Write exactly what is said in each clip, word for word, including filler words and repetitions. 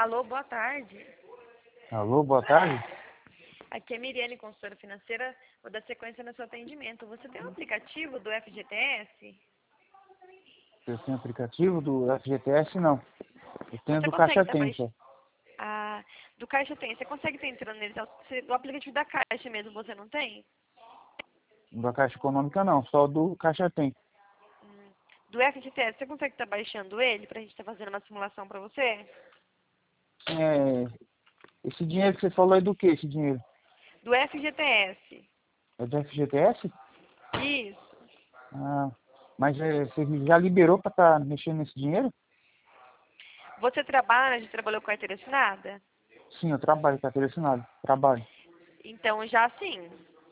Alô, boa tarde. Alô, boa tarde. Aqui é Miriane, consultora financeira. Vou dar sequência no seu atendimento. Você tem um aplicativo do F G T S? Eu tenho aplicativo do F G T S, não. Eu tenho Você do consegue Caixa estar Tem, baix... só. ah, do Caixa Tem. Você consegue estar entrando nele? O aplicativo da Caixa mesmo você não tem? Da Caixa Econômica, não. Só do Caixa Tem. Hum. Do F G T S, você consegue estar baixando ele pra gente estar fazendo uma simulação pra você? É, esse dinheiro que você falou é do que, esse dinheiro? Do F G T S. É do F G T S? Isso. Ah, mas é, você já liberou para estar mexendo nesse dinheiro? Você trabalha, já trabalhou com carteira assinada? Sim, eu trabalho, tá assinado. Trabalho. Então, já sim.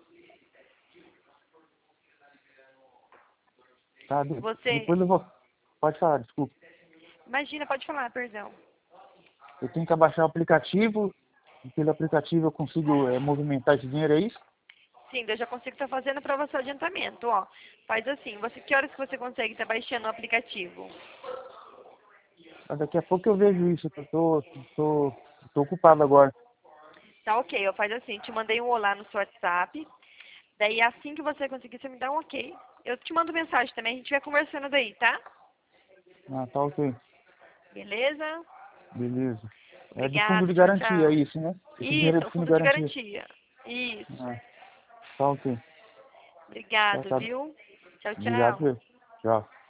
Tá, de- Você... depois eu vou... Pode falar, desculpa. Imagina, pode falar, perdão. Eu tenho que abaixar o aplicativo, e pelo aplicativo eu consigo é, movimentar esse dinheiro, é isso? Sim, eu já consigo estar fazendo para você o adiantamento, ó. Faz assim, você, que horas que você consegue estar baixando o aplicativo? Mas daqui a pouco eu vejo isso, que eu tô, tô, tô ocupado agora. Tá ok, eu faz assim, te mandei um olá no seu WhatsApp, daí assim que você conseguir, você me dá um ok. Eu te mando mensagem também, a gente vai conversando daí, tá? Ah, tá ok. Beleza? Beleza. É do fundo Obrigada, de tchau, garantia, é tchau. isso, né? Esse dinheiro é Isso, é do o fundo de fundo de garantia. garantia. Isso. Ah, tá ok. Tá, Obrigado, tá. viu? Tchau, Obrigado, tchau. viu? Tchau.